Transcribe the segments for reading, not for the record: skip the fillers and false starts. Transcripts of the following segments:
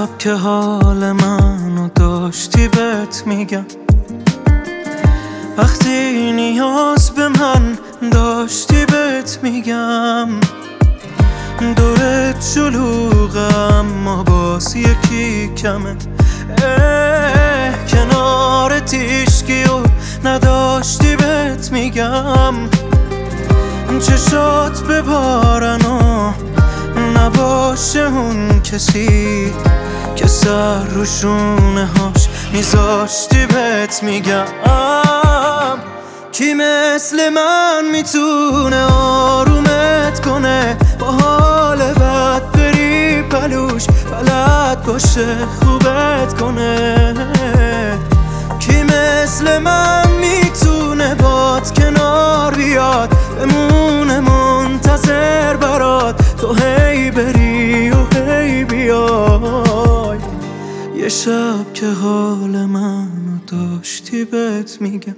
شب که حال منو داشتی بهت میگم، وقتی نیاز به من داشتی بهت میگم. دورت شلوغم اما باز یکی کمه، کنارت هیچکی و نداشتی بهت میگم. چشات ببارن و نباشه اون کسی که سر رو شونه هاش میذاشتی بهت میگم. کی مثل من میتونه آرومت کنه، با حال بد بری پلوش بلد باشه خوبت کنه. کی مثل من میتونه باد کنار بیاد، بمونه منتظر برات تو هی بری و هی بیای. یه شب که حال منو داشتی بهت میگم.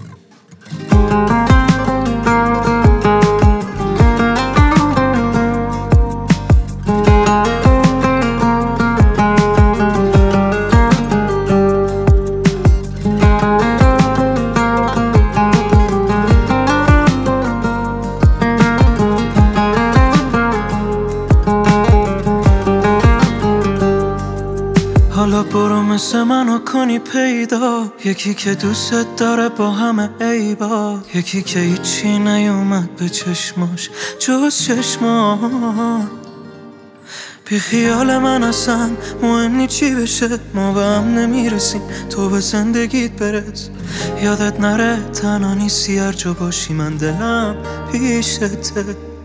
حالا برو مثل منو کنی پیدا، یکی که دوست داره با همه عیبا، یکی که هیچی نیومد به چشماش جز چشما. بی خیال من اصلا مهم نی چی بشه، ما به هم نمیرسیم تو به زندگیت برس. یادت نره تنها نیستی هر جا باشی من دلم پیشته.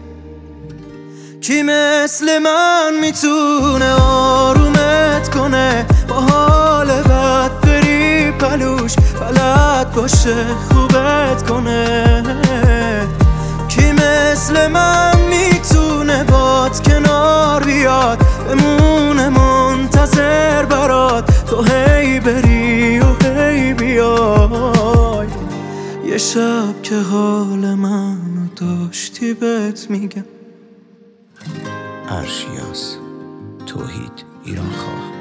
کی مثل من میتونه آرومت کنه، با حال بد بری پلوش بلد باشه خوبت کنه. کی مثل من میتونه باد کنار بیاد، بمونه منتظر برات تو هی بری و هی بیای. یه شب که حال منو داشتی بهت میگم. ارشیاس توحید ایرانخواه.